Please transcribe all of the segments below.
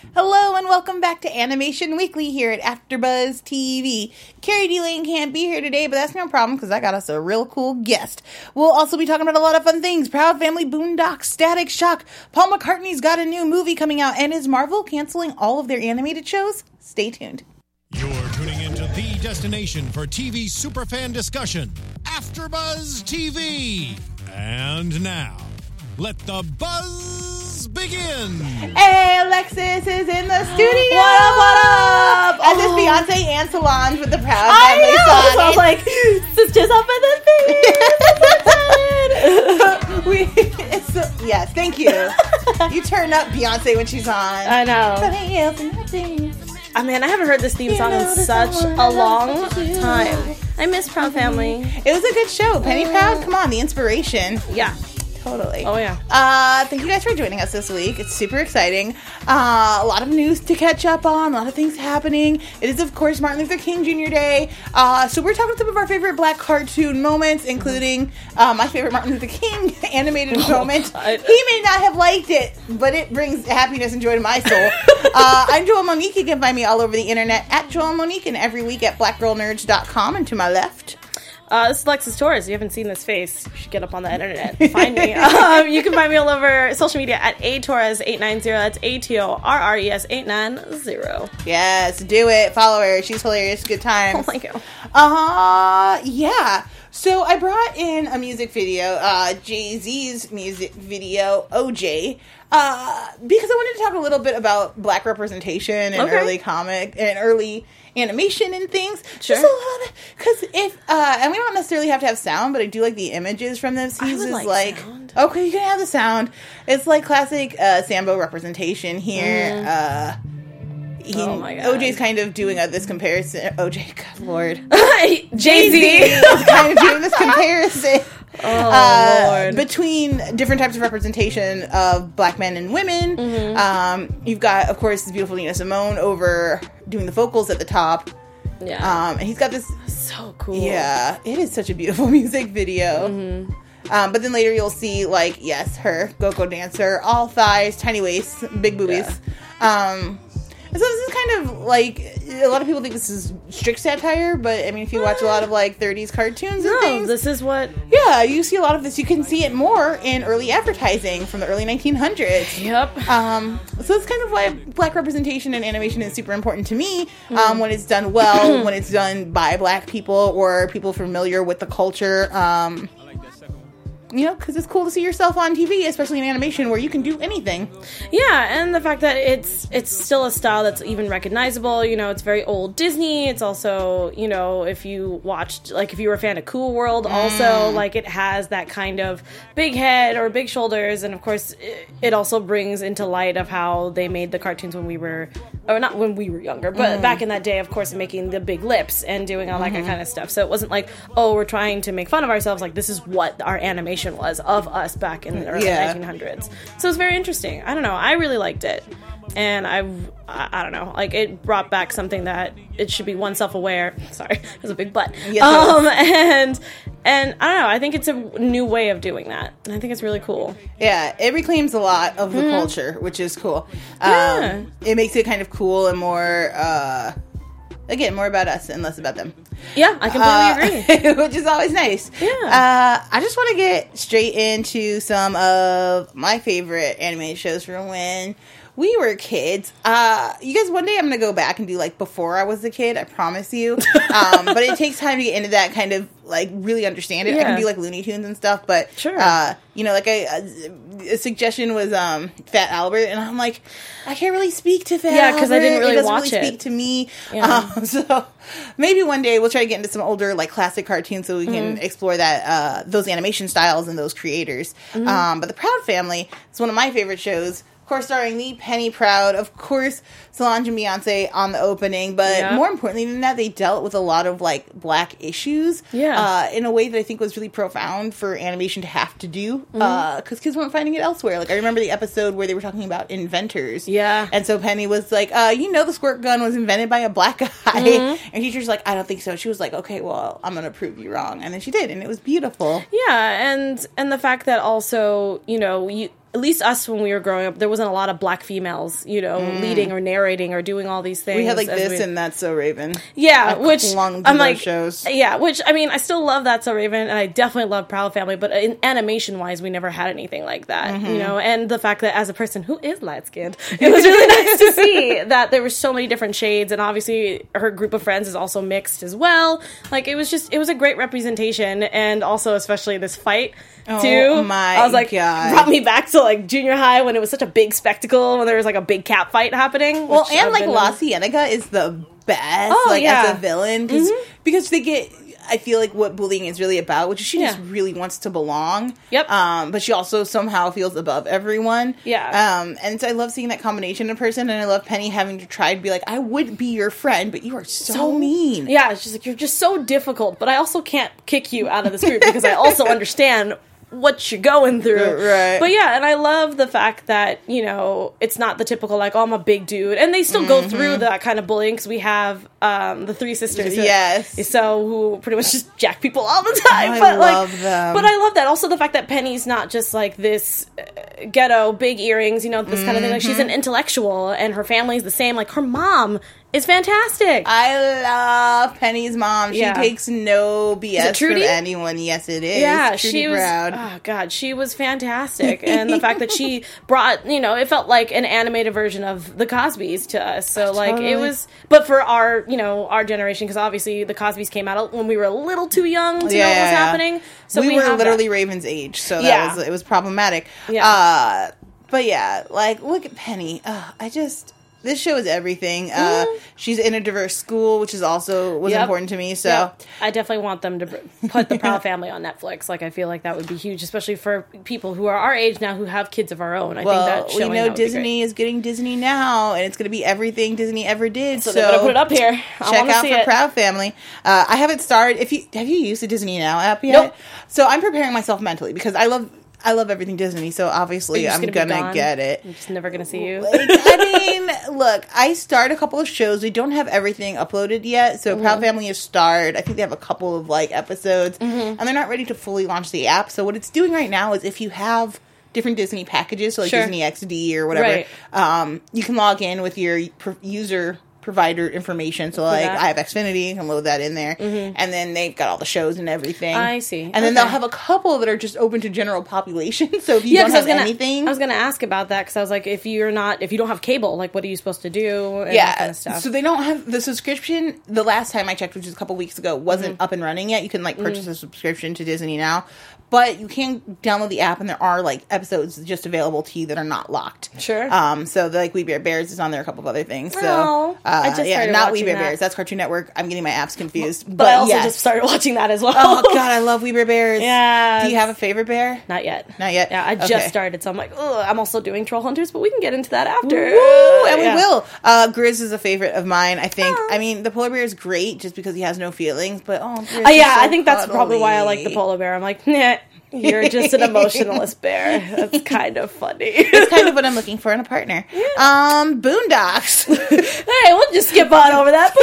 Hello and welcome back to Animation Weekly here at AfterBuzz TV. Carrie D. Lane can't be here today, but that's no problem because I got us a real cool guest. We'll also be talking about a lot of fun things. Proud Family, Boondocks, Static Shock. Paul McCartney's got a new movie coming out, and is Marvel canceling all of their animated shows? Stay tuned. You're tuning into the destination for TV superfan discussion, AfterBuzz TV. And now, let the buzz begin. Hey, Alexis is in the studio. What up? As is Beyonce and Solange with the Proud Family song. So I was like, sisters up in the thing. Yes, thank you. You turn up Beyonce when she's on. I know. I mean, I haven't heard this theme song in such a long time. I miss Proud Family. It was a good show. Penny Proud, come on, the inspiration. Yeah. Totally. Oh, yeah. Thank you guys for joining us this week. It's super exciting. A lot of news to catch up on. A lot of things happening. It is, of course, Martin Luther King Jr. Day. So we're talking some of our favorite Black cartoon moments, including my favorite Martin Luther King animated moment. He may not have liked it, but it brings happiness and joy to my soul. I'm Joel Monique. You can find me all over the internet at Joel Monique, and every week at blackgirlnerds.com. And to my left... this is Alexis Torres. You haven't seen this face. You should get up on the internet and find me. You can find me all over social media at atorres890. That's ATORRES 890. Yes, do it. Follow her. She's hilarious. Good times. Oh, thank you. Yeah. So I brought in a music video, Jay-Z's music video, OJ, because I wanted to talk a little bit about Black representation and early comic and early animation and things. Sure. Just a lot of, because if, and we don't necessarily have to have sound, but I do like the images from this. He's just like, sound. Okay, you can have the sound. It's like classic Sambo representation here. Oh my God. OJ's kind of doing this comparison. OJ, God Lord. Jay-Z is kind of doing this comparison Lord. between different types of representation of Black men and women. You've got, of course, this beautiful Nina Simone over doing the vocals at the top. Yeah. And he's got this... So cool. Yeah, it is such a beautiful music video. But then later you'll see, like, yes, her go-go dancer, all thighs, tiny waists, big boobies. Yeah. So this is kind of like, a lot of people think this is strict satire, but I mean, if you watch a lot of like 30s cartoons and things. This is what... Yeah, you see a lot of this. You can see it more in early advertising from the early 1900s. Yep. So it's kind of why Black representation in animation is super important to me, when it's done well, when it's done by Black people or people familiar with the culture. You know, because it's cool to see yourself on TV, especially in animation, where you can do anything. Yeah, and the fact that it's still a style that's even recognizable. You know, it's very old Disney. It's also, you know, if you watched, like, if you were a fan of Cool World, also, like, it has that kind of big head or big shoulders, and of course, it also brings into light of how they made the cartoons when we were, or not when we were younger, but back in that day, of course, making the big lips and doing all that kind of stuff. So it wasn't like, oh, we're trying to make fun of ourselves. Like, this is what our animation was of us back in the early 1900s. So it's very interesting. I don't know. I really liked it. And I don't know. Like, it brought back something that it should be one self-aware. Sorry, there's a big butt. Yes, and I don't know. I think it's a new way of doing that. And I think it's really cool. Yeah, it reclaims a lot of the culture, which is cool. Yeah. It makes it kind of cool and more, again, more about us and less about them. Yeah, I completely agree. Which is always nice. Yeah. I just want to get straight into some of my favorite animated shows from when we were kids. You guys, one day I'm going to go back and do, like, before I was a kid, I promise you. But it takes time to get into that kind of, like, really understand it. I can do, like, Looney Tunes and stuff, but, sure. You know, like, a suggestion was Fat Albert, and I'm like, I can't really speak to Fat Albert. Yeah, because I didn't really watch it. Doesn't really speak to me. Yeah. So maybe one day we'll try to get into some older, like, classic cartoons so we can explore that, those animation styles and those creators. But The Proud Family is one of my favorite shows. Of course, starring the Penny Proud, of course, Solange and Beyonce on the opening, but more importantly than that, they dealt with a lot of, like, Black issues in a way that I think was really profound for animation to have to do, because kids weren't finding it elsewhere. Like, I remember the episode where they were talking about inventors, and so Penny was like, you know the squirt gun was invented by a Black guy, and teacher's like, I don't think so. She was like, okay, well, I'm gonna prove you wrong, and then she did, and it was beautiful. Yeah, and the fact that also, you know, at least us when we were growing up, there wasn't a lot of black females, leading or narrating or doing all these things. We had like this and That's So Raven. Yeah, which I'm like shows. Yeah, which I mean, I still love That's So Raven, and I definitely love Proud Family, but in animation wise, we never had anything like that, And the fact that as a person who is light skinned, it was really nice to see that there were so many different shades, and obviously her group of friends is also mixed as well. Like it was a great representation, and also especially this fight. Oh my I was like, God. Brought me back to like junior high when it was such a big spectacle when there was like a big cat fight happening. Well, and like La Cienega is the best, as a villain because they get. I feel like what bullying is really about, which is she just really wants to belong. Yep. But she also somehow feels above everyone. Yeah. And so I love seeing that combination of person, and I love Penny having to try to be like, I would be your friend, but you are so mean. Yeah, it's just like, you're just so difficult, but I also can't kick you out of this group because I also understand what you're going through. Right. But yeah, and I love the fact that, it's not the typical, like, oh, I'm a big dude. And they still go through that kind of bullying because we have the three sisters. Yes. So who pretty much just jack people all the time. I love them. But I love that. Also the fact that Penny's not just like this ghetto, big earrings, this kind of thing. Like she's an intellectual and her family's the same. Like her mom is fantastic. I love Penny's mom. She takes no BS from anyone. Yes, it is. Yeah, Trudy she was. Proud. Oh God, she was fantastic, and the fact that she brought, it felt like an animated version of the Cosbys to us. So like it was, but for our, our generation, because obviously the Cosbys came out when we were a little too young to know what was happening. So we were literally Raven's age, so it was problematic. Yeah. But yeah, like look at Penny. This show is everything. She's in a diverse school, which is also important to me. So I definitely want them to put the Proud Family on Netflix. Like I feel like that would be huge, especially for people who are our age now who have kids of our own. I think that we know Disney is getting Disney now, and it's going to be everything Disney ever did. So they're going to put it up here. Check out for Proud Family. I haven't started. Have you used the Disney Now app yet? Nope. So I'm preparing myself mentally because I love everything Disney, so obviously I'm gonna get it. I'm just never gonna see you. Look, I started a couple of shows. We don't have everything uploaded yet, so Proud Family is starred. I think they have a couple of episodes, and they're not ready to fully launch the app. So what it's doing right now is if you have different Disney packages, so Disney XD or whatever, you can log in with your user provider information. So I have Xfinity, you can load that in there, and then they've got all the shows and everything. I see. And then they'll have a couple that are just open to general population. So if you don't have anything, I was going to ask about that because I was like, if you don't have cable, like what are you supposed to do? And that kind of stuff. So they don't have the subscription. The last time I checked, which was a couple weeks ago, wasn't up and running yet. You can purchase a subscription to Disney Now. But you can download the app, and there are episodes just available to you that are not locked. Sure. So We Bare Bears is on there, a couple of other things. So I just started not watching We Bare Bears. That's Cartoon Network. I'm getting my apps confused. But I also just started watching that as well. Oh God, I love We Bare Bears. Yeah. Do you have a favorite bear? Not yet. Yeah, I just started, so I'm like, ugh. I'm also doing Troll Hunters, but we can get into that after. Ooh, and we will. Grizz is a favorite of mine. I think. I mean, the polar bear is great just because he has no feelings. But Grizz is so I think that's cuddly. probably why I like the polar bear. I'm like, nah. You're just an emotionalist bear. That's kind of funny. It's kind of what I'm looking for in a partner. Boondocks. Hey, we'll just skip on over that.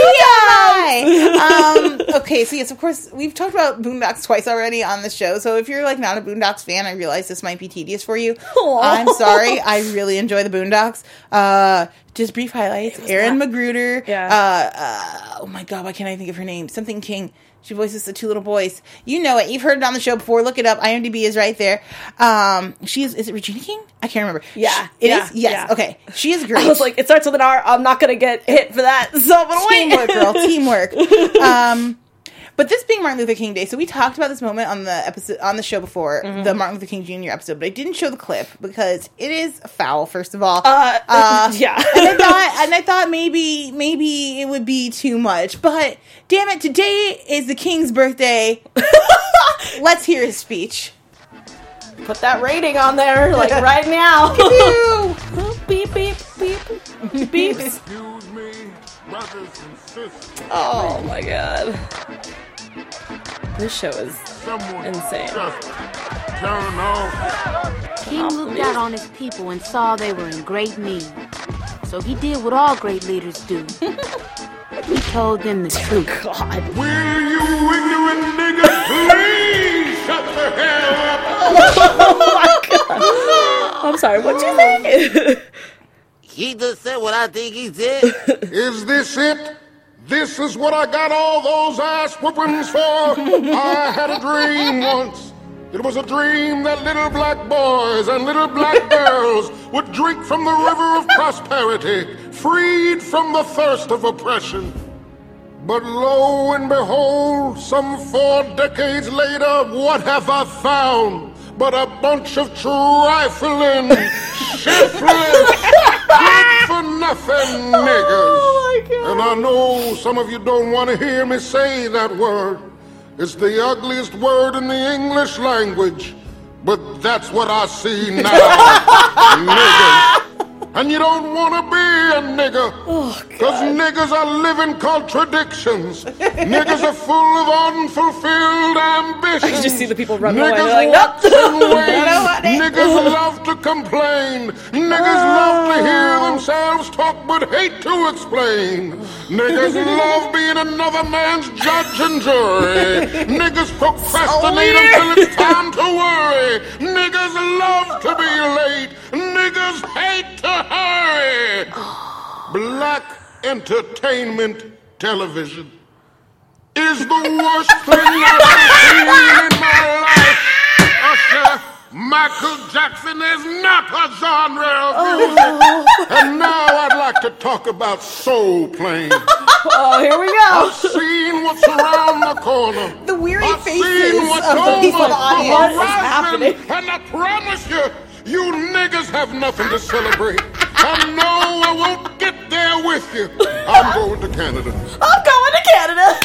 Boondocks. Okay, so yes, of course, we've talked about Boondocks twice already on the show. So if you're not a Boondocks fan, I realize this might be tedious for you. Aww. I'm sorry. I really enjoy the Boondocks. Just brief highlights. Erin Magruder. Yeah. Oh my God, why can't I think of her name? Something King. She voices the two little boys. You know it. You've heard it on the show before. Look it up. IMDb is right there. Is it Regina King? I can't remember. Yeah. It is? Yes. Yeah. Okay. She is great. I was like, it starts with an R. I'm not going to get hit for that. So I'm going to wait. Teamwork, girl. Teamwork. But this being Martin Luther King Day, so we talked about this moment on the show before, the Martin Luther King Jr. episode, but I didn't show the clip because it is foul, first of all. Yeah. and I thought maybe it would be too much, but damn it, today is the King's birthday. Let's hear his speech. Put that rating on there, right now. Beep, beep, beep. Beeps. Excuse me, brothers and sisters. Oh my God. This show is insane. Just turn off. King looked out on his people and saw they were in great need. So he did what all great leaders do. He told them the truth. God. Will you ignorant niggas please shut the hell up? Oh my God. I'm sorry, what'd you say? He just said what I think he said. Is this it? This is what I got all those ass whoopings for? I had a dream once. It was a dream that little black boys and little black girls would drink from the river of prosperity, freed from the thirst of oppression. But lo and behold, some 4 decades later, what have I found but a bunch of trifling, shiftless, good-for-nothing niggas? Oh my God. And I know some of you don't want to hear me say that word. It's the ugliest word in the English language, but that's what I see now. Niggas. And you don't want to be a nigga. Because niggas are living contradictions. Niggas are full of unfulfilled ambitions. I just see the people running away. Niggas They're like, walks nope. and ways. Niggas love to complain. Niggas love to hear themselves talk but hate to explain. Niggas love being another man's judge and jury. Niggas procrastinate until it's time to worry. Niggas love to be late. Niggas hate to hurry. Black entertainment television is the worst thing I've ever seen in my life. Usher, Michael Jackson is not a genre of music. And now I'd like to talk about Soul Plane. Oh, here we go. I've seen what's around the corner. The weary I've faces seen what's of the over people in the the audience. What is horizon, happening? and I promise you, you niggas have nothing to celebrate. I know I won't get there with you. I'm going to Canada. I'm going to Canada.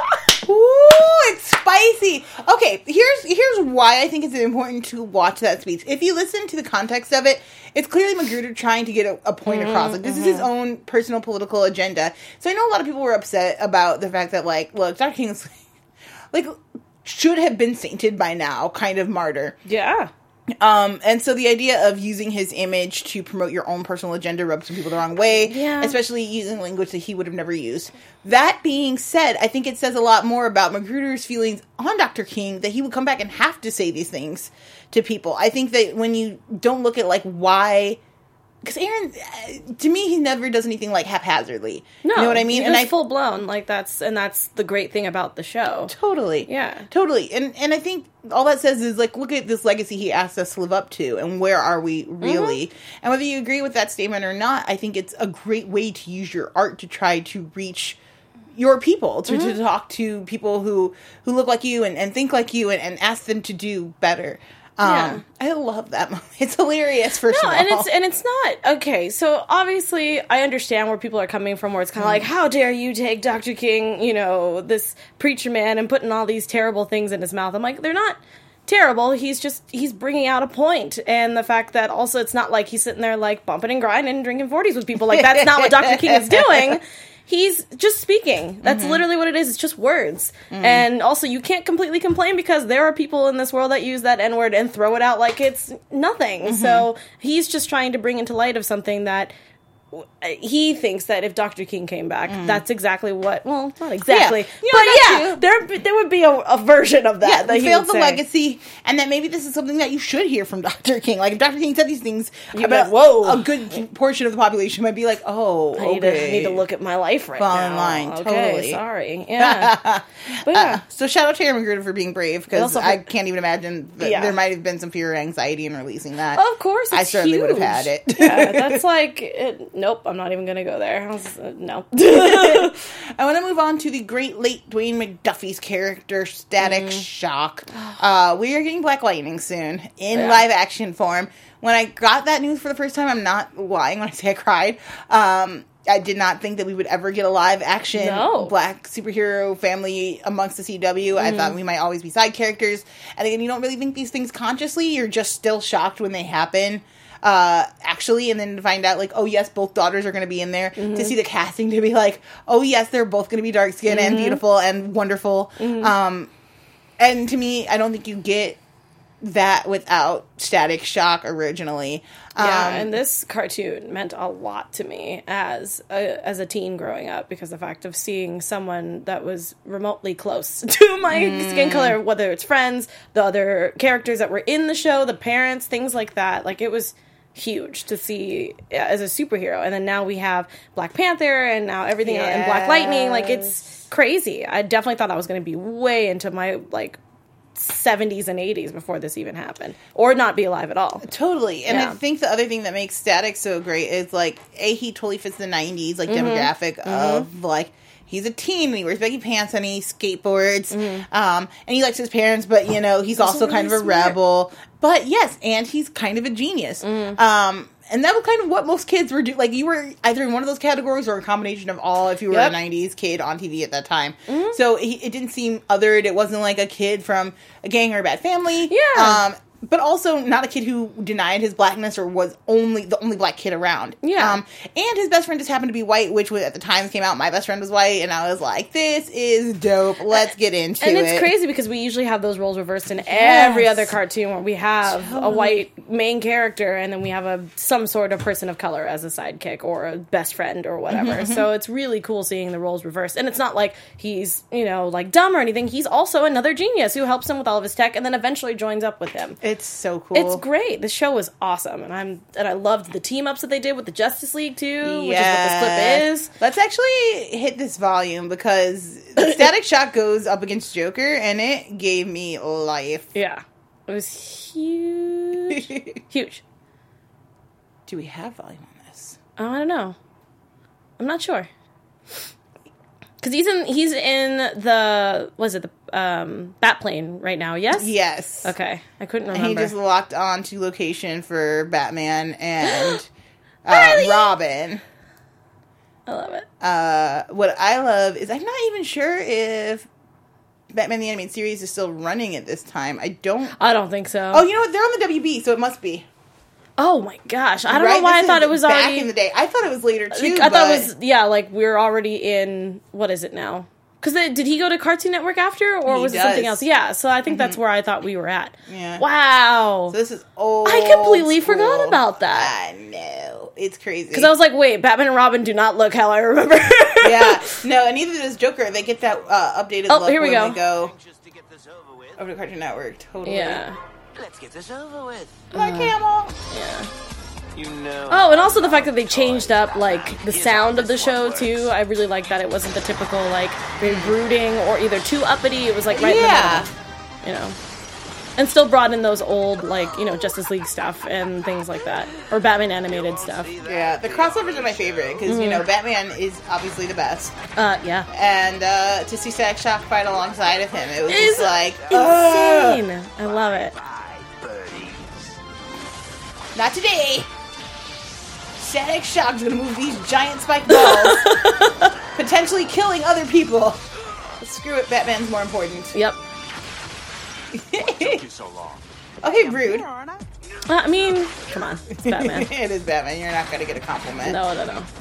Ooh, it's spicy. Okay, here's why I think it's important to watch that speech. If you listen to the context of it, it's clearly Magruder trying to get a point across. Like, this is his own personal political agenda. So I know a lot of people were upset about the fact that, like, look, Dr. King is, like, should have been sainted by now, kind of martyr. Yeah. And so the idea of using his image to promote your own personal agenda rubs some people the wrong way, especially using language that he would have never used. That being said, I think it says a lot more about Magruder's feelings on Dr. King that he would come back and have to say these things to people. I think that when you don't look at, like, why... Because Aaron, to me, he never does anything, like, haphazardly. No, you know what I mean? And I full blown, like, that's the great thing about the show. Totally. Yeah. Totally. And I think all that says is, like, look at this legacy he asked us to live up to, and where are we really? And whether you agree with that statement or not, I think it's a great way to use your art to try to reach your people, to talk to people who look like you and think like you and ask them to do better. I love that moment. It's hilarious, first of all. And it's not okay. So obviously, I understand where people are coming from. Where it's kind of like, how dare you take Dr. King, you know, this preacher man, and putting all these terrible things in his mouth. I'm like, they're not terrible. He's bringing out a point, and the fact that also it's not like he's sitting there like bumping and grinding and drinking 40s with people. Like, that's not what Dr. King is doing. He's just speaking. That's literally what it is. It's just words. And also, you can't completely complain because there are people in this world that use that N-word and throw it out like it's nothing. So he's just trying to bring into light of something that he thinks that if Dr. King came back, that's exactly what... Well, not exactly. Yeah. There would be a version of that. That he failed would the say. legacy, and that maybe this is something that you should hear from Dr. King. Like, if Dr. King said these things, You'd about be like, whoa. a good portion of the population might be like, oh, I need to look at my life right Fall now. in line, Okay, totally. sorry. Yeah. But yeah. So shout out to Aaron Magruder for being brave, because Also- I can't even imagine that there might have been some fear or anxiety in releasing that. Of course, it's I certainly would have huge. had it. Yeah, that's like, nope, I'm not even going to go there. No. I want to move on to the great late Dwayne McDuffie's character, Static Shock. We are getting Black Lightning soon in live action form. When I got that news for the first time, I'm not lying when I say I cried. I did not think that we would ever get a live action black superhero family amongst the CW. I thought we might always be side characters. And again, you don't really think these things consciously. You're just still shocked when they happen. Actually, and then to find out, like, oh yes, both daughters are going to be in there. To see the casting, to be like, oh yes, they're both going to be dark skinned and beautiful and wonderful. And to me, I don't think you get that without Static Shock originally. And this cartoon meant a lot to me as a teen growing up, because the fact of seeing someone that was remotely close to my skin color, whether it's friends, the other characters that were in the show, the parents, things like that. Like, it was huge to see as a superhero. And then now we have Black Panther and now everything and Black Lightning. Like, it's crazy. I definitely thought I was going to be way into my, like, 70s and 80s before this even happened, or not be alive at all. Totally. And I think the other thing that makes Static so great is, like, he totally fits the 90s, like, demographic of, like, he's a teen and he wears baggy pants and he skateboards, and he likes his parents, but, you know, he's also kind of a rebel. But, yes, and he's kind of a genius. And that was kind of what most kids were doing. Like, you were either in one of those categories or a combination of all if you were a 90s kid on TV at that time. So it didn't seem othered. It wasn't like a kid from a gang or a bad family. Yeah. But also not a kid who denied his blackness or was the only black kid around. Yeah. And his best friend just happened to be white, which at the time came out, my best friend was white, and I was like, this is dope. Let's get into it. And it's crazy because we usually have those roles reversed in every other cartoon where we have a white main character and then we have some sort of person of color as a sidekick or a best friend or whatever. So it's really cool seeing the roles reversed. And it's not like he's, you know, like dumb or anything. He's also another genius who helps him with all of his tech and then eventually joins up with him. It's so cool. It's great. The show was awesome, and I loved the team ups that they did with the Justice League too, which is what this clip is. Let's actually hit this volume because Static Shock goes up against Joker, and it gave me life. Yeah, it was huge, huge. Do we have volume on this? I don't know. I'm not sure. Because he's in the Batplane right now, yes? Yes. Okay. I couldn't remember. And he just locked on to location for Batman and Robin. I love it. What I love is I'm not even sure if Batman the Animated Series is still running at this time. I don't think so. Oh, you know what? They're on the WB, so it must be. Oh my gosh. I don't know why I thought it was back already... in the day. I thought it was later too, I thought it was, like we're already in, what is it now? Because did he go to Cartoon Network after, or was it something else? Yeah, so I think that's where I thought we were at. Yeah. Wow. So this is old I completely school. forgot about that. I know. It's crazy. Because I was like, wait, Batman and Robin do not look how I remember. Yeah. No, and neither does Joker. They get that updated look here we when go. they go Just to get this over with. over to Cartoon Network. Totally. Yeah. Let's get this over with. Like Camel. Yeah. You know. Oh, and also the fact that they changed up, like, the sound of the show, too. I really like that it wasn't the typical, like, very brooding or either too uppity. It was, like, right in the middle. You know. And still brought in those old, like, you know, Justice League stuff and things like that. Or Batman animated stuff. Yeah, the crossovers are my favorite because, you know, Batman is obviously the best. Yeah. And to see Static Shock fight alongside of him, it was just like... insane. I love it. Not today. Static Shock's gonna move these giant spiked balls, potentially killing other people. Screw it, Batman's more important. Yep. Okay, rude. I mean, come on. It's Batman. It is Batman. You're not gonna get a compliment. No.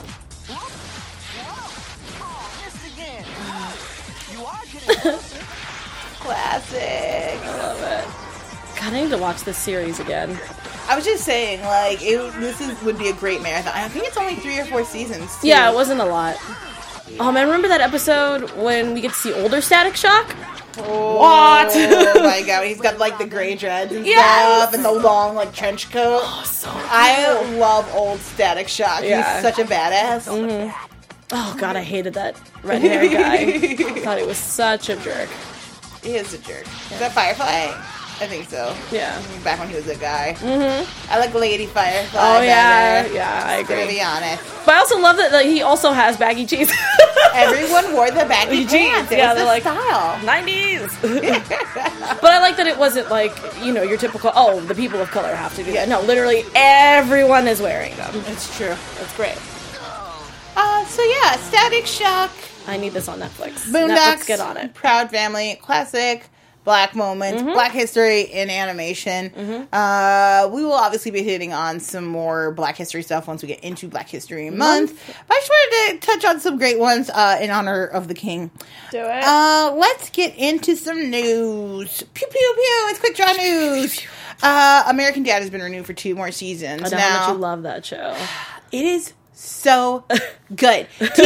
Classic. I love it. God, I need to watch this series again. I was just saying, like, would be a great marathon. I think it's only 3 or 4 seasons, too. Yeah, it wasn't a lot. Oh man, remember that episode when we get to see older Static Shock? Oh, What? Oh my god, he's got, like, the gray dreads and stuff, and the long, like, trench coat. Oh, so cool. I love old Static Shock. Yeah. He's such a badass. Oh god, I hated that red hair guy. I thought he was such a jerk. He is a jerk. Is that Firefly? I think so. Yeah. Back when he was a guy. Mm-hmm. I like Lady Firefly. Oh yeah, better, yeah, I agree. To be honest. But I also love that like, he also has baggy jeans. Everyone wore the baggy pants. It was they're the like style. 90s. But I like that it wasn't like, you know, your typical, oh, the people of color have to do that. No, literally everyone is wearing them. It's true. That's great. So yeah, Static Shock. I need this on Netflix. Boondocks. Netflix, get on it. Proud Family. Classic. Black moments, Black history in animation. We will obviously be hitting on some more Black history stuff once we get into Black History Month. But I just wanted to touch on some great ones in honor of the king. Do it. Let's get into some news. Pew, pew, pew. It's Quick Draw News. American Dad has been renewed for 2 more seasons. I know how much you love that show. It is so good.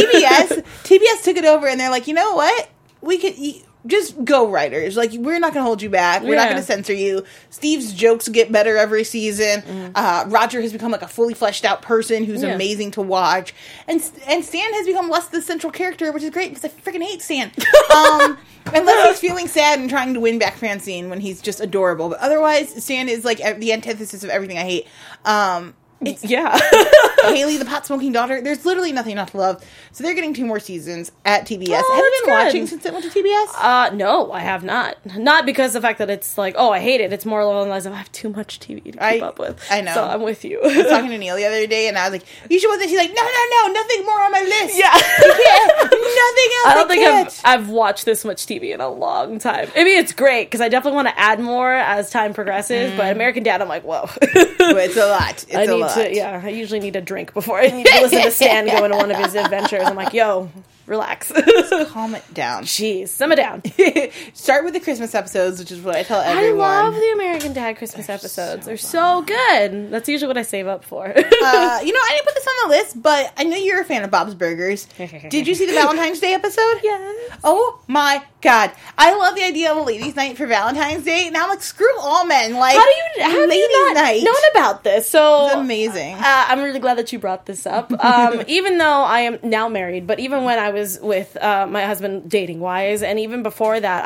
TBS took it over, and they're like, you know what? We could just go, writers. Like, we're not going to hold you back. We're not going to censor you. Steve's jokes get better every season. Roger has become like a fully fleshed out person who's amazing to watch, and Stan has become less the central character, which is great because I freaking hate Stan. Unless he's feeling sad and trying to win back Francine when he's just adorable, but otherwise, Stan is like the antithesis of everything I hate. Haley, the pot-smoking daughter. There's literally nothing not to love. So they're getting 2 more seasons at TBS. Have you been watching since it went to TBS? No, I have not. Not because of the fact that it's like, oh, I hate it. It's more along the lines of I have too much TV to keep up with. I know. So I'm with you. I was talking to Neil the other day, and I was like, you should watch this. She's like, no, nothing more on my list. Yeah. Nothing else. I don't think I've watched this much TV in a long time. I mean, it's great, because I definitely want to add more as time progresses, but American Dad, I'm like, whoa. It's a lot. It's a lot. I usually need a drink before I need to listen to Stan go into one of his adventures. I'm like, yo, relax. Calm it down. Jeez, simmer down. Start with the Christmas episodes, which is what I tell everyone. I love the American Dad Christmas episodes. They're so good. That's usually what I save up for. I didn't put this on the list, but I know you're a fan of Bob's Burgers. Did you see the Valentine's Day episode? Yes. Oh my god. I love the idea of a ladies' night for Valentine's Day. Now, like, screw all men. Like, how have you not known about this? So it's amazing. I'm really glad that you brought this up. Even though I am now married, but even when I was with my husband dating wise, and even before that,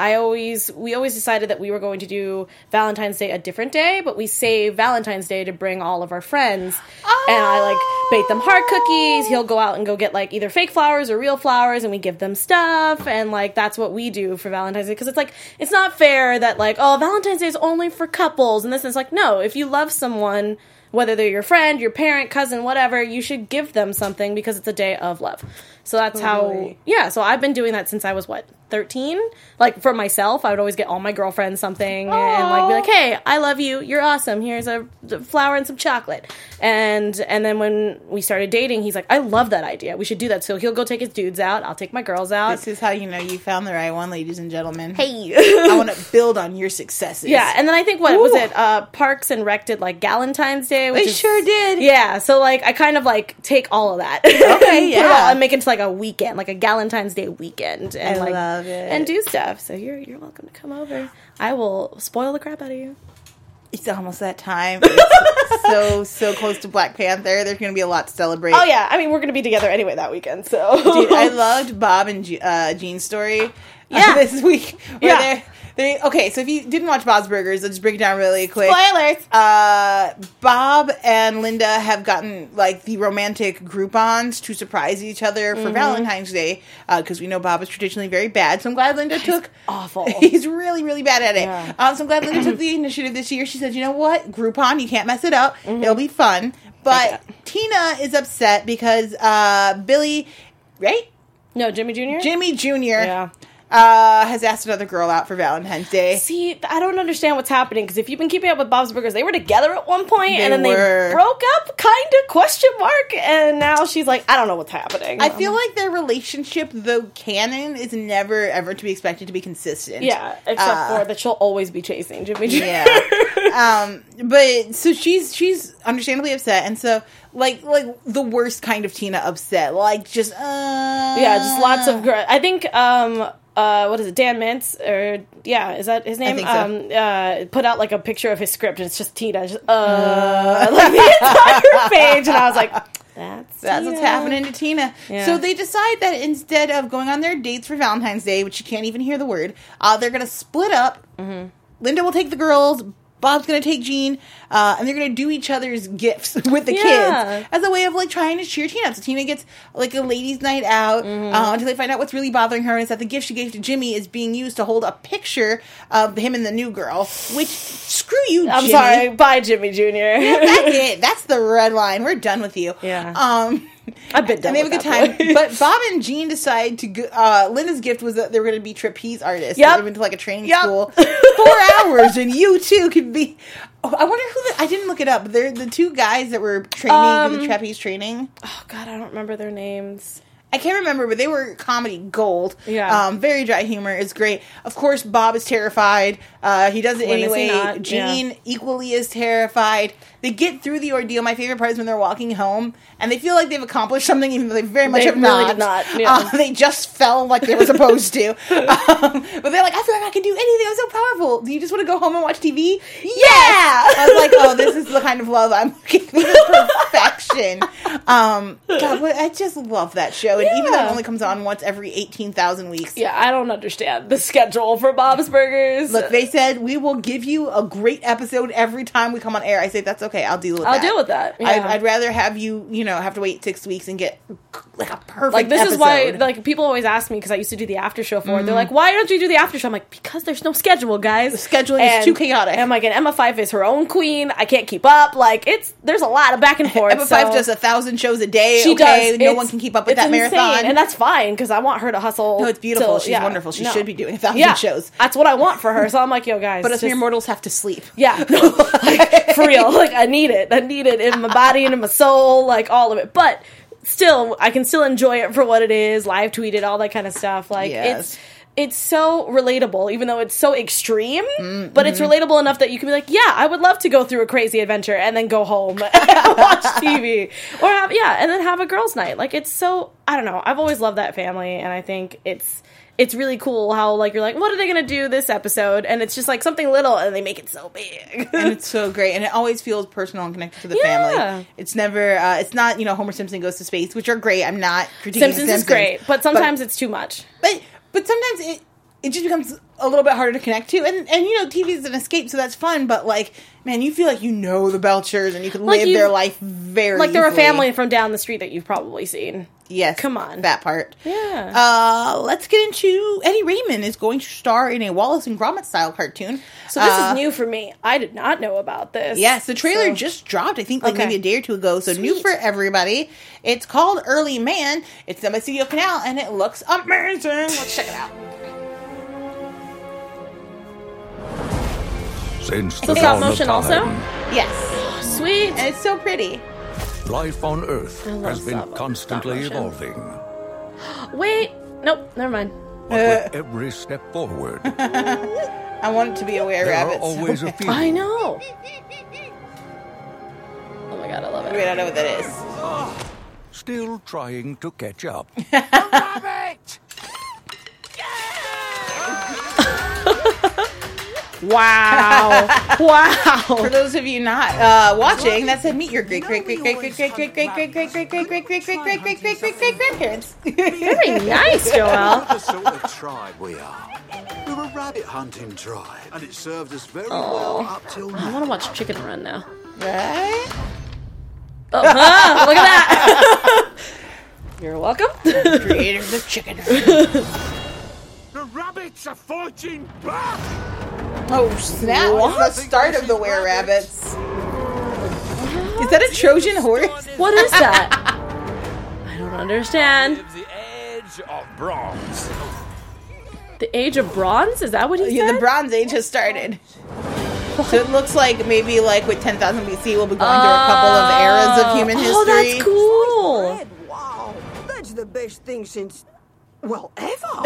we always decided that we were going to do Valentine's Day a different day, but we save Valentine's Day to bring all of our friends. And I like bake them heart cookies. He'll go out and go get like either fake flowers or real flowers, and we give them stuff. And like that's what we do for Valentine's Day, because it's like it's not fair that like, oh, Valentine's Day is only for couples, and this is like, no, if you love someone, whether they're your friend, your parent, cousin, whatever, you should give them something because it's a day of love. So that's how, so I've been doing that since I was, 13? Like, for myself, I would always get all my girlfriends something and, like, be like, hey, I love you, you're awesome, here's a flower and some chocolate. And then when we started dating, he's like, I love that idea, we should do that. So he'll go take his dudes out, I'll take my girls out. This is how you know you found the right one, ladies and gentlemen. Hey. I want to build on your successes. Yeah, and then I think, was it, Parks and Rec did, like, Galentine's Day? They sure did. Yeah, so, like, I kind of, like, take all of that. Okay, yeah. And make it into, like, a weekend, like a Galentine's Day weekend. And, I like, love it. And do stuff. So you're welcome to come over. I will spoil the crap out of you. It's almost that time. It's so close to Black Panther. There's going to be a lot to celebrate. Oh, yeah. I mean, we're going to be together anyway that weekend, so. Dude, I loved Bob and Jean's story this week. Okay, so if you didn't watch Bob's Burgers, let's break it down really quick. Spoilers! Bob and Linda have gotten, like, the romantic Groupons to surprise each other for Valentine's Day, because we know Bob is traditionally very bad, so I'm glad Linda took... awful. He's really, really bad at it. Yeah. So I'm glad Linda took the initiative this year. She said, you know what? Groupon, you can't mess it up. It'll be fun. But Tina is upset because Billy... Right? No, Jimmy Jr.? Jimmy Jr. Yeah. Has asked another girl out for Valentine's Day. See, I don't understand what's happening, because if you've been keeping up with Bob's Burgers, they were together at one point, and then they broke up, kind of, ? And now she's like, I don't know what's happening. I feel like their relationship, though canon, is never, ever to be expected to be consistent. Yeah, except for that she'll always be chasing Jimmy Jr. Yeah. But, so she's understandably upset, and so, like the worst kind of Tina upset. Like, just, Yeah, just lots of... I think, what is it, Dan Mintz, is that his name? I think so. Put out like a picture of his script, and it's just Tina, like the entire page, and I was like, that's what's happening to Tina. Yeah. So they decide that instead of going on their dates for Valentine's Day, which you can't even hear the word, they're going to split up. Linda will take the girls, Bob's going to take Jean, and they're going to do each other's gifts with the kids as a way of, like, trying to cheer Tina up. So Tina gets, like, a ladies' night out until they find out what's really bothering her, and it's that the gift she gave to Jimmy is being used to hold a picture of him and the new girl, which, screw you, Jimmy. I'm sorry, bye, Jimmy Jr. Yeah, that's it. That's the red line. We're done with you. Yeah. I've been done. And they have a good time. But Bob and Jean decide to go, Linda's gift was that they were going to be trapeze artists. Yep. They went to, like, a training school. 4 hours, and you, too, could be... Oh, I wonder who I didn't look it up, but they're the 2 guys that were training, the trapeze training. Oh, God, I don't remember their names. I can't remember, but they were comedy gold. Yeah. Very dry humor. It's great. Of course, Bob is terrified. He does it When is he anyway. not? Gene equally is terrified. They get through the ordeal. My favorite part is when they're walking home, and they feel like they've accomplished something, even though they very much They have really not. did not, yeah. They just fell like they were supposed to. But they're like, I feel like I can do anything. I'm so powerful. Do you just want to go home and watch TV? Yeah! I was like, oh, this is the kind of love I'm looking for. This is perfection. God, but I just love that show. And even though it only comes on once every 18,000 weeks. Yeah, I don't understand the schedule for Bob's Burgers. Look, they said, we will give you a great episode every time we come on air. I say, that's okay. I'll deal with that. I'll deal with that. Yeah. I'd rather have you, have to wait 6 weeks and get like a perfect Like, this episode. is why, like, people always ask me, because I used to do the after show for it. They're like, why don't you do the after show? I'm like, because there's no schedule, guys. The scheduling is too chaotic. And I'm like, and Emma Fife is her own queen. I can't keep up. Like, there's a lot of back and forth. Emma Fife does 1,000 shows a day. She does. No one can keep up with that insane. marathon. And that's fine, because I want her to hustle. No, it's beautiful. till- She's yeah. wonderful. She No. should be doing 1,000 shows. That's what I want for her. So I'm like, yo, guys. But us just- mere mortals have to sleep. Yeah, no, like, for real. Like, I need it. I need it in my body and in my soul, like, all of it. But still, I can still enjoy it for what it is. Live tweet it, all that kind of stuff. Like, Yes. it's so relatable, even though it's so extreme. But it's relatable enough that you can be like, yeah, I would love to go through a crazy adventure and then go home and watch TV, or and then have a girls' night. Like, it's so, I don't know. I've always loved that family, and I think it's really cool how, like, you're like, what are they going to do this episode? And it's just, like, something little, and they make it so big. And it's so great. And it always feels personal and connected to the Yeah. family. It's never, it's not, Homer Simpson Goes to Space, which are great. I'm not critiquing Simpsons the is great, but sometimes it's too much. But sometimes it just becomes a little bit harder to connect to. And TV is an escape, so that's fun. But, like, man, you feel like you know the Belchers, and you can live their life very Like, they're a easily. family from down the street that you've probably seen. Yes. Come on. That part. Yeah. Let's get into Eddie Raymond is going to star in a Wallace and Gromit style cartoon. So this is new for me. I did not know about this. Yes, the trailer just dropped, I think, maybe a day or two ago. So new for everybody. It's called Early Man. It's done by Studio Canal, and it looks amazing. Let's check it out. Since the Stop dawn of motion time, also? Yes. Sweet. And it's so pretty. life on Earth I love has been stop constantly motion. evolving. Wait. Nope. Never mind. But with every step forward, I want it to be a Were there are Rabbit. always a few I know. Oh my god, I love it. I don't know what that is. still trying to catch up. Wow. Wow. For those of you not watching, that said, meet your great grandparents. Very nice, Joel. The sort of tribe we are. We're a rabbit hunting tribe, and it served us very well up till I now. want to watch Chicken Run now. Right? Oh, huh, look at that. You're welcome. Creators of Chicken. The rabbits are fighting back! Oh, snap. It's the start of the Were Rabbits. Is that a Trojan horse? What is that? I don't understand. The edge of bronze. The Age of Bronze? Is that what he Yeah, said? the Bronze Age has started. So it looks like maybe like with 10,000 BC we'll be going through a couple of eras of human history. Oh, that's cool. Wow, that's the best thing since, well, ever.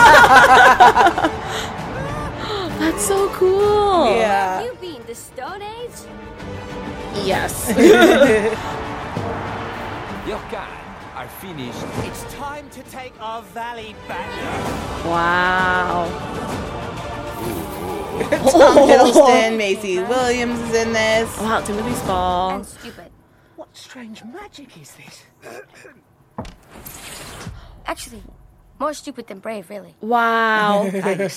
That's so cool. Yeah. You being the Stone Age? Yes. Your kind are finished. It's time to take our valley back. Wow. Tom Hiddleston, Macy Williams is in this. Wow, Timothy Spall. And stupid. What strange magic is this? Actually, more stupid than brave, really. Wow.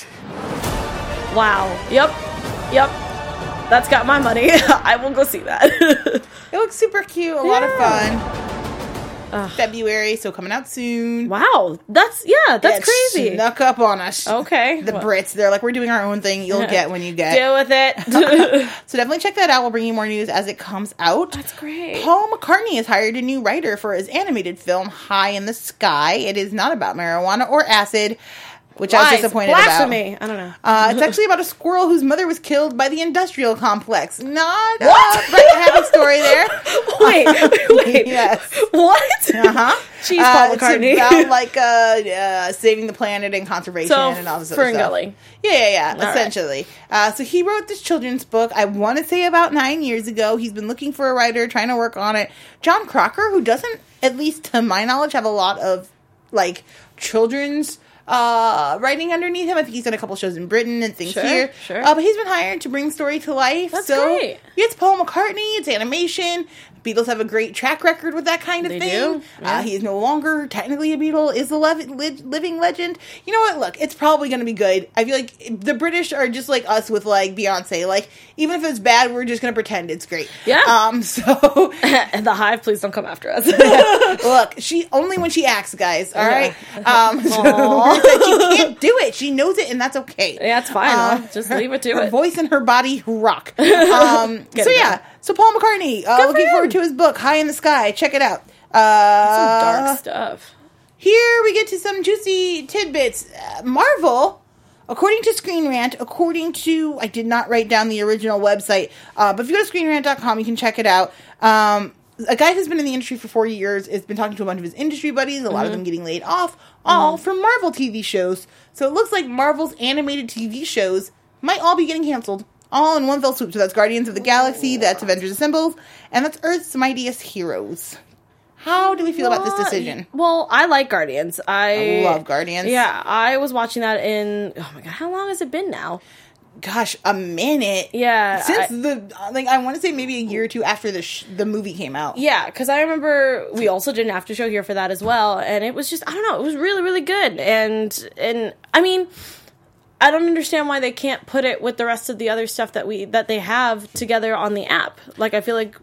Wow. Yep. That's got my money. I will go see that. It looks super cute, a lot of Yeah. fun. February, so coming out soon. Wow. That's It crazy. Snuck up on us. Okay. The Well, Brits, they're like, we're doing our own thing. You'll get when you get. deal with it. So definitely check that out. We'll bring you more news as it comes out. That's great. Paul McCartney has hired a new writer for his animated film High in the Sky. It is not about marijuana or acid. which I was disappointed Blasphemy. about. I don't know. It's actually about a squirrel whose mother was killed by the industrial complex. Not a happy story there. Wait. Yes. What? Uh-huh. She's Paul McCartney. It's about saving the planet and conservation and all this other stuff. Ferngully. Yeah, All essentially. So he wrote this children's book, I want to say about 9 years ago. He's been looking for a writer, trying to work on it. John Crocker, who doesn't, at least to my knowledge, have a lot of, like, children's writing underneath him. I think he's done a couple shows in Britain and things here. Sure. But he's been hired to bring story to life. That's great. It's Paul McCartney. It's animation. Beatles have a great track record with that kind of They thing. do. Yeah. He is no longer technically a Beatle, is a living legend. You know what? Look, it's probably going to be good. I feel like the British are just like us with, like, Beyonce. Like, even if it's bad, we're just going to pretend it's great. Yeah. So... And the Hive, please don't come after us. Look, she only when she acts, guys, all right? She can't do it. She knows it, and that's okay. Yeah, it's fine. Just leave it to her it. voice and her body rock. So Paul McCartney, looking forward to his book, High in the Sky. Check it out. Some dark stuff. Here we get to some juicy tidbits. Marvel, according to Screen Rant, I did not write down the original website, but if you go to screenrant.com, you can check it out. A guy who's been in the industry for 4 years has been talking to a bunch of his industry buddies, a lot of them getting laid off, all from Marvel TV shows. So it looks like Marvel's animated TV shows might all be getting canceled. All in one fell swoop. So that's Guardians of the Galaxy, that's Avengers Assemble, and that's Earth's Mightiest Heroes. How do we feel about this decision? Well, I like Guardians. I love Guardians. Yeah, I was watching that in, oh my god, how long has it been now? Gosh, a minute. Yeah. Since I want to say maybe a year or two after the movie came out. Yeah, because I remember we also did an after show here for that as well, and it was just, I don't know, it was really, really good. And I mean, I don't understand why they can't put it with the rest of the other stuff that they have together on the app. Like, I feel like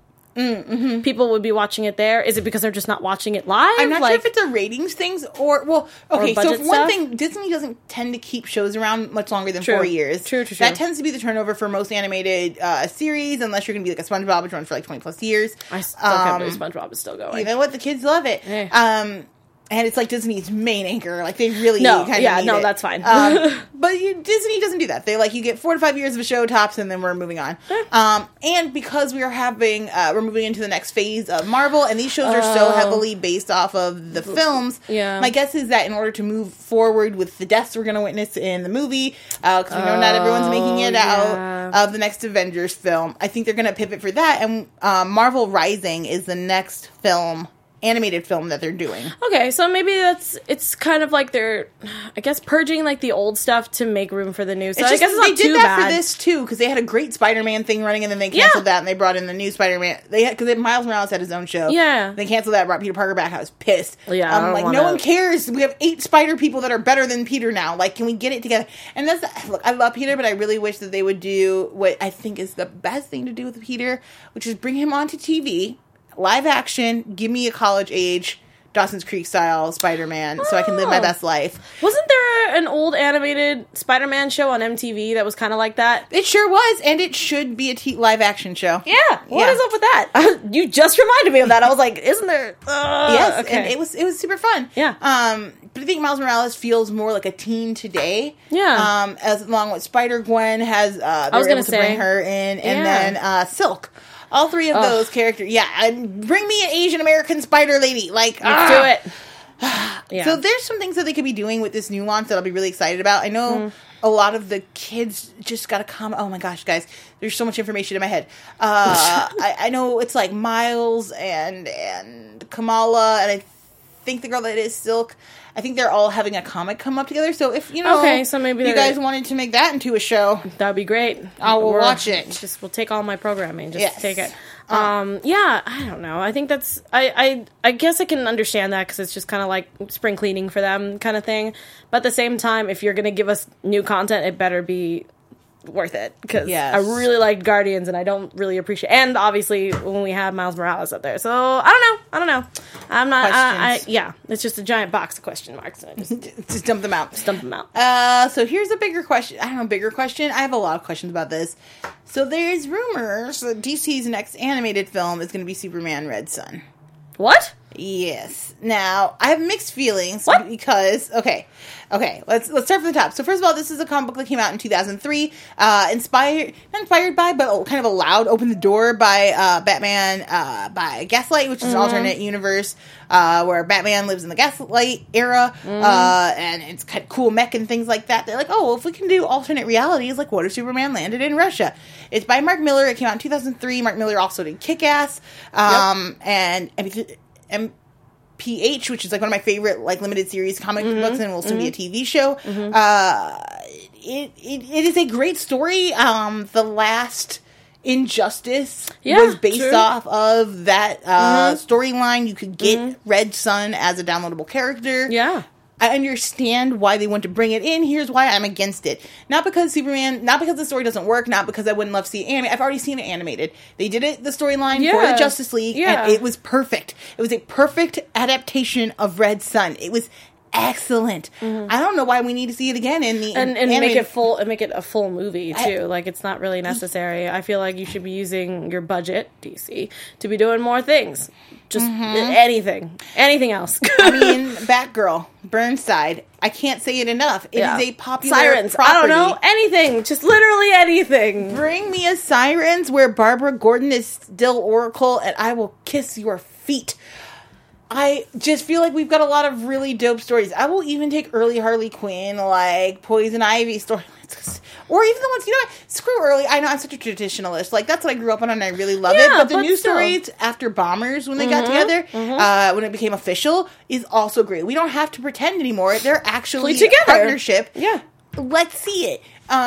people would be watching it there. Is it because they're just not watching it live? I'm not sure if it's a ratings things or okay. So for one thing, Disney doesn't tend to keep shows around much longer than 4 years. True. That tends to be the turnover for most animated series, unless you're going to be like a SpongeBob, which runs for like 20 plus years. I still can't believe SpongeBob is still going. You know what? The kids love it. Hey. And it's like Disney's main anchor. Like, they really kind of need it. That's fine. But Disney doesn't do that. They, you get 4 to 5 years of a show tops, and then we're moving on. And because we are we're moving into the next phase of Marvel, and these shows are so heavily based off of the films, my guess is that in order to move forward with the deaths we're going to witness in the movie, because we know not everyone's making it out of the next Avengers film, I think they're going to pivot for that, and Marvel Rising is the next animated film that they're doing. Okay, so maybe it's kind of like they're, I guess, purging like the old stuff to make room for the new. So I guess it's not too bad. They did that for this too, because they had a great Spider-Man thing running, and then they canceled that, and they brought in the new Spider-Man. Because Miles Morales had his own show. Yeah, they canceled that, brought Peter Parker back. I was pissed. Yeah, no one cares. We have 8 Spider people that are better than Peter now. Like, can we get it together? And look, I love Peter, but I really wish that they would do what I think is the best thing to do with Peter, which is bring him onto TV. Live action, give me a college age, Dawson's Creek style Spider-Man, so I can live my best life. Wasn't there an old animated Spider-Man show on MTV that was kind of like that? It sure was, and it should be a live action show. Yeah, what is up with that? You just reminded me of that. I was like, isn't there? Yes, okay. And it was super fun. Yeah. But I think Miles Morales feels more like a teen today. Yeah. As along with Spider-Gwen has, I was going to bring her in, and then Silk. All 3 of those characters. Yeah, and bring me an Asian American spider lady. Like, let's do it. Yeah. So there's some things that they could be doing with this new launch that I'll be really excited about. I know a lot of the kids just got to come. Oh my gosh, guys, there's so much information in my head. I know it's like Miles and Kamala, and I think the girl that is Silk. I think they're all having a comic come up together. So if so maybe you guys wanted to make that into a show, that'd be great. I will watch it. We'll take all my programming. Take it. Yeah, I don't know. I think that's. I guess I can understand that because it's just kind of like spring cleaning for them, kind of thing. But at the same time, if you're going to give us new content, it better be worth it, because I really liked Guardians, and I don't really appreciate, and obviously when we have Miles Morales up there, so I don't know I'm not it's just a giant box of question marks, so just dump them out. So here's a bigger question. I have a lot of questions about this. So there's rumors that DC's next animated film is going to be Superman Red Son. What? Yes. Now, I have mixed feelings because okay, let's start from the top. So first of all, this is a comic book that came out in 2003, not inspired by, but kind of allowed, opened the door by Batman by Gaslight, which is an alternate universe where Batman lives in the Gaslight era, and it's kind of cool mech and things like that. They're like, oh, well, if we can do alternate realities, like what if Superman landed in Russia? It's by Mark Millar. It came out in 2003. Mark Millar also did Kick-Ass, and MPH, which is like one of my favorite like limited series comic books, and will soon be a TV show. It is a great story. The last Injustice was based off of that storyline. You could get Red Sun as a downloadable character. Yeah. I understand why they want to bring it in. Here's why I'm against it. Not because the story doesn't work, not because I wouldn't love to see it animated. I've already seen it animated. They did it, the storyline for the Justice League, and it was perfect. It was a perfect adaptation of Red Sun. It was excellent. I don't know why we need to see it again in the and make it full and make it a full movie too. Like it's not really necessary. I feel like you should be using your budget, DC, to be doing more things. Just anything else. I mean, Batgirl, Burnside. I can't say it enough. It is a popular Sirens. property. I don't know, anything. Just literally anything. Bring me a Sirens where Barbara Gordon is still Oracle, and I will kiss your feet. I just feel like we've got a lot of really dope stories. I will even take early Harley Quinn, like Poison Ivy storylines. Or even the ones, you know what? Screw early. I know I'm such a traditionalist. Like, that's what I grew up on and I really love it. But the new stories after Bombers, when they got together, when it became official, is also great. We don't have to pretend anymore. They're actually a partnership. Yeah. Let's see it.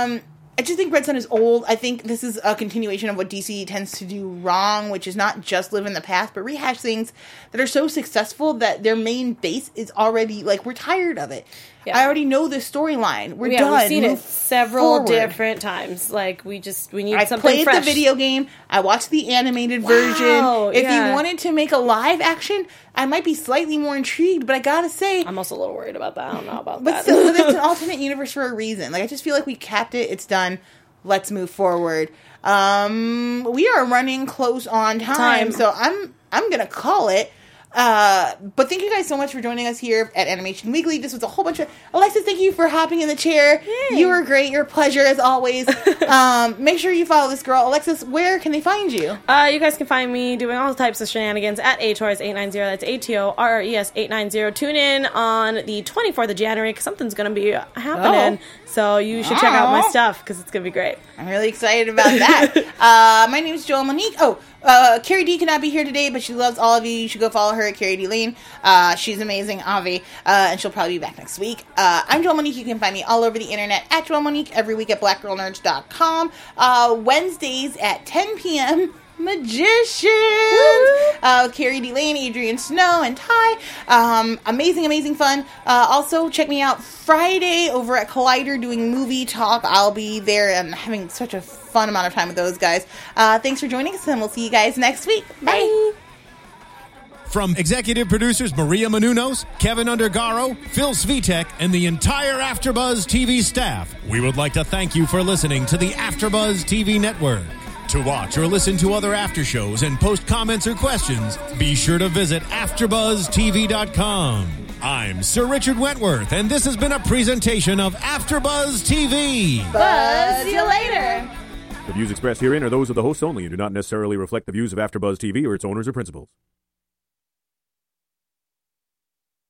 I just think Red Sun is old. I think this is a continuation of what DC tends to do wrong, which is not just live in the past, but rehash things that are so successful that their main base is already, like, we're tired of it. Yeah. I already know this storyline. We're done. We've seen it several different times. Like, we need something fresh. I played the video game. I watched the animated version. If you wanted to make a live action, I might be slightly more intrigued, but I gotta say... I'm also a little worried about that. I don't know about that. But still, it's an alternate universe for a reason. Like, I just feel like we capped it. It's done. Let's move forward. We are running close on time. So I'm gonna call it. But thank you guys so much for joining us here at Animation Weekly. This was a whole bunch of... Alexis, thank you for hopping in the chair. Yay. You were great. Your pleasure, as always. Make sure you follow this girl. Alexis, where can they find you? You guys can find me doing all types of shenanigans at ATORES890. That's ATORRES890. Tune in on the 24th of January, because something's going to be happening. So you should check out my stuff, because it's going to be great. I'm really excited about that. My name is Joelle Monique. Carrie D cannot be here today, but she loves all of you. You should go follow her at Carrie D Lane. She's amazing, Avi, and she'll probably be back next week. I'm Joelle Monique. You can find me all over the internet at Joelle Monique, every week at blackgirlnerds.com. Wednesdays at 10 p.m. Magicians with Carrie D Lane, Adrian Snow, and Ty. Amazing fun. Also, check me out Friday over at Collider doing movie talk. I'll be there and having such a fun amount of time with those guys. Thanks for joining us, and we'll see you guys next week. Bye. From executive producers Maria Menounos, Kevin Undergaro, Phil Svitek, and the entire AfterBuzz TV staff, we would like to thank you for listening to the AfterBuzz TV network. To watch or listen to other after shows and post comments or questions, be sure to visit AfterBuzzTV.com. I'm Sir Richard Wentworth, and this has been a presentation of AfterBuzz TV. Buzz you later. The views expressed herein are those of the hosts only and do not necessarily reflect the views of AfterBuzz TV or its owners or principals.